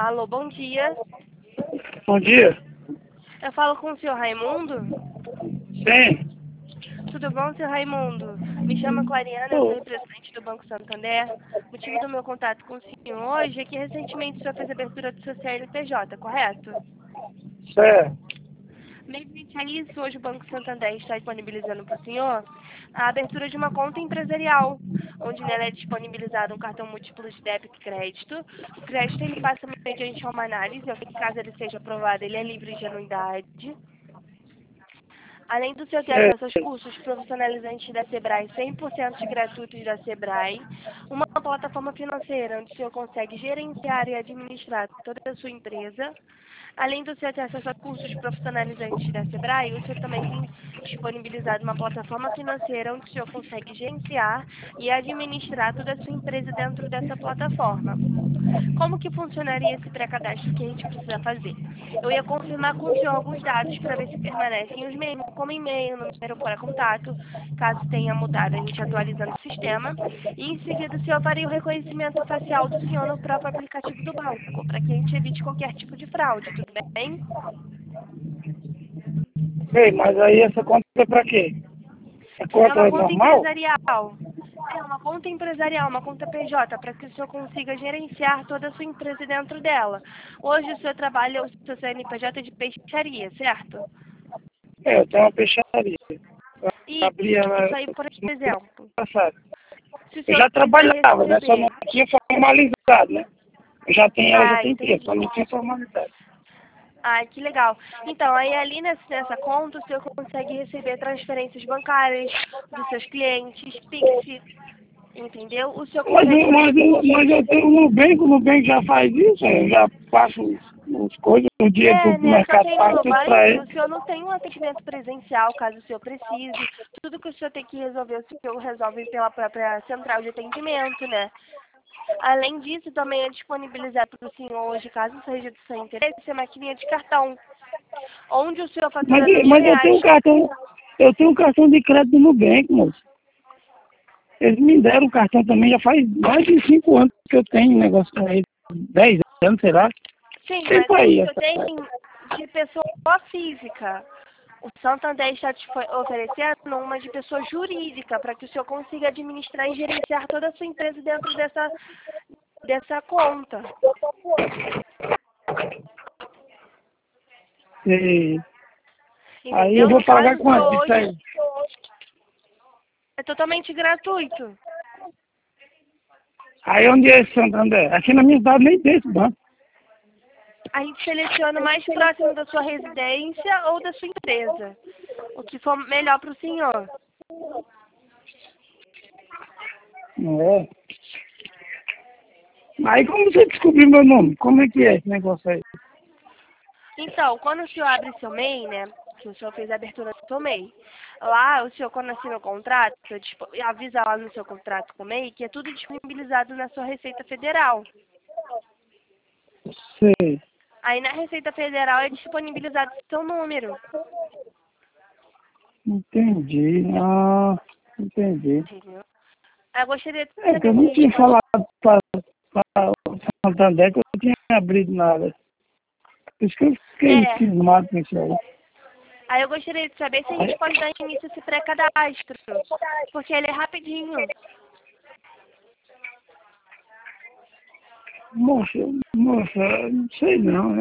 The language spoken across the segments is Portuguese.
Alô, bom dia. Bom dia. Eu falo com o senhor Raimundo? Sim. Tudo bom, senhor Raimundo? Me chamo Clariana, eu sou representante do Banco Santander. O motivo do meu contato com o senhor hoje é que recentemente o senhor fez a abertura do seu CNPJ, correto? Certo. Mediante a isso, hoje o Banco Santander está disponibilizando para o senhor a abertura de uma conta empresarial, onde nela é disponibilizado um cartão múltiplo de débito e crédito. O crédito ele passa mediante uma análise, caso ele seja aprovado, ele é livre de anuidade. Além do senhor ter acesso aos cursos profissionalizantes da Sebrae, 100% gratuitos da Sebrae, uma plataforma financeira onde o senhor consegue gerenciar e administrar toda a sua empresa. Além do senhor ter acesso a cursos profissionalizantes da Sebrae, o senhor também tem disponibilizado uma plataforma financeira onde o senhor consegue gerenciar e administrar toda a sua empresa dentro dessa plataforma. Como que funcionaria esse pré-cadastro que a gente precisa fazer? Eu ia confirmar com o senhor alguns dados para ver se permanecem os mesmos, como e-mail, número para contato, caso tenha mudado, a gente atualizando o sistema. E em seguida o senhor faria o reconhecimento facial do senhor no próprio aplicativo do banco, para que a gente evite qualquer tipo de fraude, tudo bem? Ei, mas aí essa conta é pra quê? A É conta uma é conta normal? empresarial. É uma conta empresarial, uma conta PJ, para que o senhor consiga gerenciar toda a sua empresa dentro dela. Hoje o senhor trabalha, o seu CNPJ é de peixaria, certo? É, eu tenho uma peixaria. Eu E abri ela isso aí, por exemplo, passada. se o Eu senhor já quiser trabalhava, né? Só não receber. tinha formalizado, né? Eu já tenho, ela já Ah, tem tempo, só entendi. não tinha formalizado. Ah, que legal. Então, aí ali nessa conta, o senhor consegue receber transferências bancárias dos seus clientes, Pix, entendeu? O senhor Mas, consegue mas, fazer. mas eu tenho o Nubank já faz isso, eu já passo as coisas, o dinheiro É, do né? Só que mercado aí no passa tudo pra Nubank ele. o senhor não tem um atendimento presencial, caso o senhor precise. Tudo que o senhor tem que resolver, o senhor resolve pela própria central de atendimento, né? Além disso, também é disponibilizado para o senhor hoje, caso seja do seu interesse, a maquininha de cartão, onde o senhor Mas, faturando mas R$ 1.000. eu tenho um cartão de crédito no Nubank, moço. Eles me deram o cartão também, já faz mais de 5 anos que eu tenho negócio com eles. 10 anos, sei lá. Sim, mas Tempo o aí. senhor tem de pessoa física. O Santander está te oferecendo uma de pessoa jurídica, para que o senhor consiga administrar e gerenciar toda a sua empresa dentro dessa conta. E, aí eu Entendeu? vou No pagar caso, o senhor quanto isso hoje aí? é totalmente gratuito. Aí onde é esse Santander? Aqui na minha cidade nem tem esse banco. A gente seleciona o mais próximo da sua residência ou da sua empresa. O que for melhor para o senhor. Não é? Aí como você descobriu meu nome? Como é que é esse negócio aí? Então, quando o senhor abre seu MEI, né? Que o senhor fez a abertura do seu MEI. Lá, o senhor, quando assina o contrato, avisa lá no seu contrato com o MEI que é tudo disponibilizado na sua Receita Federal. Sei. Aí na Receita Federal é disponibilizado o seu número. Entendi. Ah, entendi. Entendeu? Eu gostaria de É que saber eu se a não gente tinha pode. falado para o Santander que eu não tinha abrido nada. Por isso que eu fiquei É. cismado com isso aí. Aí eu gostaria de saber se a gente pode dar início a esse pré-cadastro. Porque ele é rapidinho. Moça, não sei não.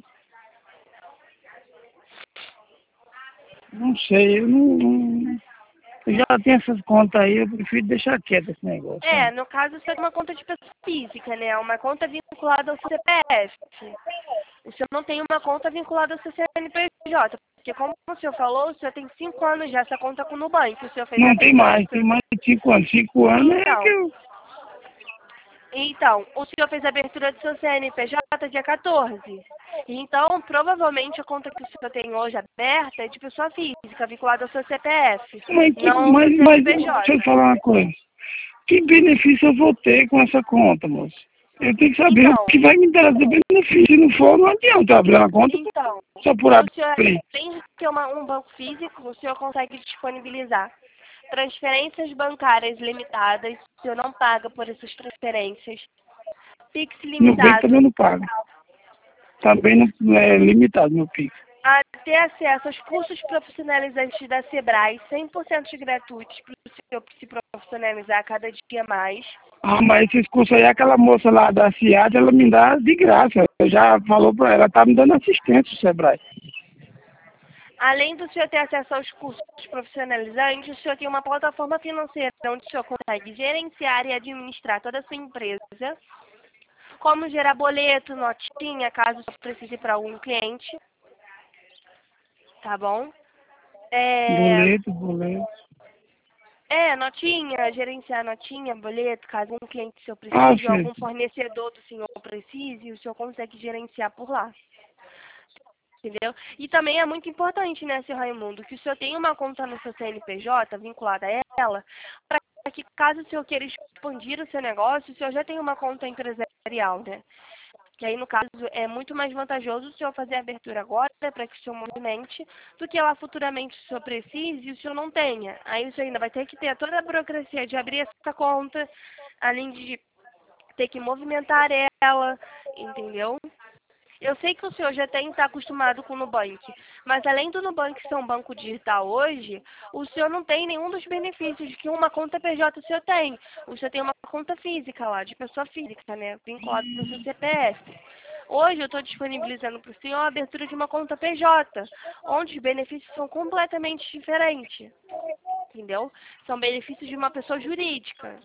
Não sei, eu não. Eu já tenho essas contas aí, eu prefiro deixar quieto esse negócio, É, sabe? no caso, isso é uma conta de pessoa física, né? Uma conta vinculada ao CPF. O senhor não tem uma conta vinculada ao seu CNPJ. Porque, como o senhor falou, o senhor tem 5 anos já essa conta com o Nubank. O senhor fez a Não, abertura do tem seu. mais de 5 anos. 5 anos é que Então, eu. então, o senhor fez a abertura do seu CNPJ dia 14. Então, provavelmente, a conta que o senhor tem hoje aberta é de pessoa física, vinculada ao seu CPF, não ao seu Mas deixa eu CNPJ. falar uma coisa. Que benefício eu vou ter com essa conta, moço? Eu tenho que saber o Então, que vai me dar de benefício. Se não for, não adianta eu abrir uma conta então, só por se o senhor abrir. tem que ter um banco físico, o senhor consegue disponibilizar transferências bancárias limitadas, o senhor não paga por essas transferências. Pix No bem também eu limitado. não pago. também não é limitado meu Pix. A ter acesso aos cursos profissionalizantes da Sebrae, 100% gratuitos para o senhor se profissionalizar cada dia mais. Ah, mas esses cursos aí, aquela moça lá da CIAD, ela me dá de graça. Eu já falou para ela, tá me dando assistência, o Sebrae. Além do senhor ter acesso aos cursos profissionalizantes, o senhor tem uma plataforma financeira onde o senhor consegue gerenciar e administrar toda a sua empresa, como gerar boleto, notinha, caso precise para algum cliente. Tá bom? Boleto. Notinha, gerenciar notinha, boleto, caso um cliente seu Ah, precise, ou algum certo. fornecedor do senhor precise, o senhor consegue gerenciar por lá. Entendeu? E também é muito importante, né, seu Raimundo, que o senhor tenha uma conta no seu CNPJ vinculada a ela, para que caso o senhor queira expandir o seu negócio, o senhor já tenha uma conta empresarial, né? Que aí, no caso, é muito mais vantajoso o senhor fazer a abertura agora para que o senhor movimente do que lá futuramente o senhor precise e o senhor não tenha. Aí o senhor ainda vai ter que ter toda a burocracia de abrir essa conta, além de ter que movimentar ela, entendeu? Eu sei que o senhor já tem está acostumado com o Nubank, mas além do Nubank ser um banco digital hoje, o senhor não tem nenhum dos benefícios que uma conta PJ o senhor tem. O senhor tem uma conta física lá, de pessoa física, né, vinculada no seu CPF. Hoje eu estou disponibilizando para o senhor a abertura de uma conta PJ, onde os benefícios são completamente diferentes, entendeu? São benefícios de uma pessoa jurídica.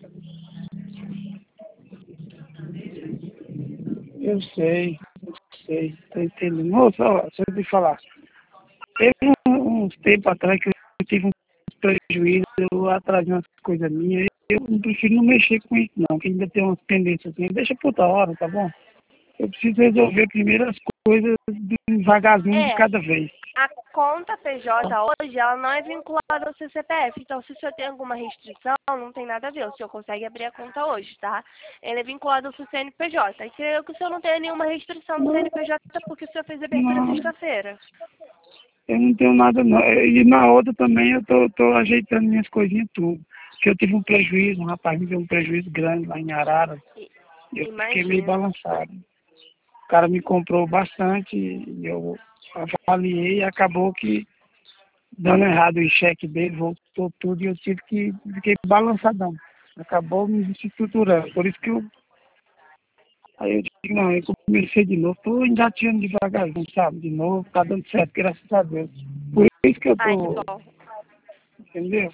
Eu sei, tô entendendo. Moça, ó, deixa eu te falar. Teve uns tempos atrás que eu tive um prejuízo, eu atrasei umas coisas minhas. Eu não prefiro não mexer com isso, não, que ainda tem umas pendências assim. Deixa por outra hora, tá bom? Eu preciso resolver primeiro as coisas devagarzinho de É, cada vez. a conta PJ hoje, ela não é vinculada ao seu CPF. Então, se o senhor tem alguma restrição, não tem nada a ver. O senhor consegue abrir a conta hoje, tá? Ele é vinculado ao seu CNPJ. E creio que o senhor não tenha nenhuma restrição do Não, CNPJ porque o senhor fez abertura não, sexta-feira. eu não tenho nada não. E na outra também eu tô ajeitando minhas coisinhas tudo. Porque eu tive um prejuízo, um rapaz me deu um prejuízo grande lá em Arara. Eu fiquei meio Imagino. balançado. O cara me comprou bastante e eu avaliei e acabou que dando errado o cheque dele, voltou tudo e eu fiquei balançadão. Acabou me desestruturando. Por isso que aí eu digo, não, eu comecei de novo, tô engateando devagarzinho, sabe? De novo, tá dando certo, graças a Deus. Por isso que eu Ai, que tô, bom. entendeu?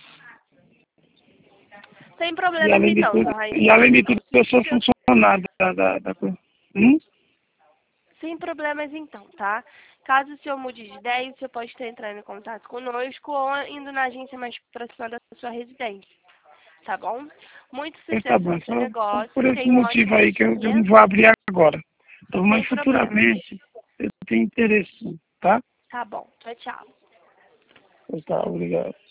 Sem E problemas além de então, tudo, seu Raimundo. eu sou funcionário da coisa. Sem problemas então, tá? Caso o senhor mude de ideia, o senhor pode estar entrando em contato conosco ou indo na agência mais próxima da sua residência, tá bom? Muito Pois tá sucesso bom, no seu só por negócio, esse tenha um motivo ótimo aí que eu dia, não vou abrir agora. Então, sem mas problemas. futuramente eu tenho interesse, sim, tá? Tá bom, tchau, tchau. Pois tá, obrigado.